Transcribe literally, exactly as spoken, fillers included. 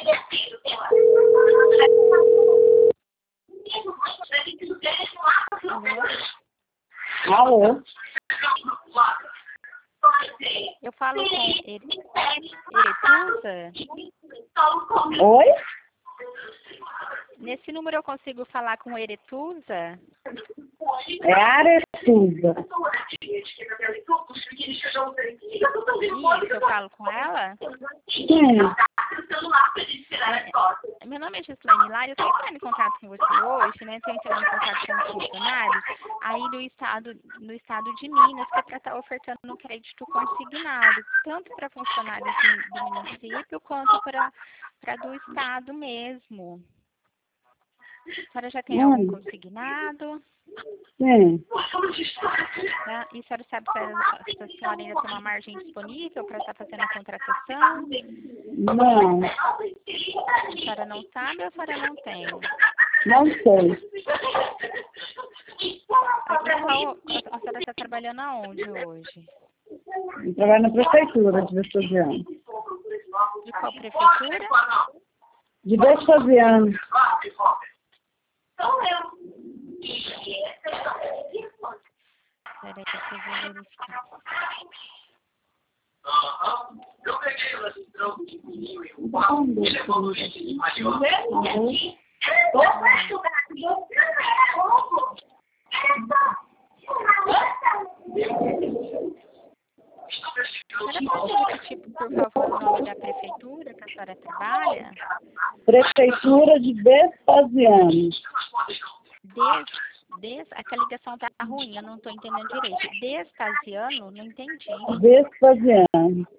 Alô? Alô? Eu falo com Ere... Eretusa? Oi? Nesse número eu consigo falar com Eretusa? É Aretusa. Isso, eu falo com ela? Sim. É, meu nome é Gislaine Lara, eu estou entrando em contato com você hoje, né? Estou entrando em contato com os funcionários aí do estado, no estado de Minas, que é para ofertando um crédito consignado, tanto para funcionários do, do município quanto para do estado mesmo. A senhora já tem algum consignado? Sim. Tá? E a senhora sabe se a, se a senhora ainda tem uma margem disponível para estar fazendo a contratação? Não. A senhora não sabe ou a senhora não tem? Não sei. Qual, a senhora está trabalhando aonde hoje? Eu trabalho na prefeitura de Vespasiano. De qual prefeitura? De Vespasiano. Peraí, que eu vou verificar. Eu peguei o lastrão pequenininho e o pau, ele evoluiu de maior. A senhora pode repetir, por favor, o nome da prefeitura que a senhora trabalha? Prefeitura de Vespasiano. Des, des, essa ligação tá ruim, eu não estou entendendo direito. Vespasiano? Não entendi. Vespasiano.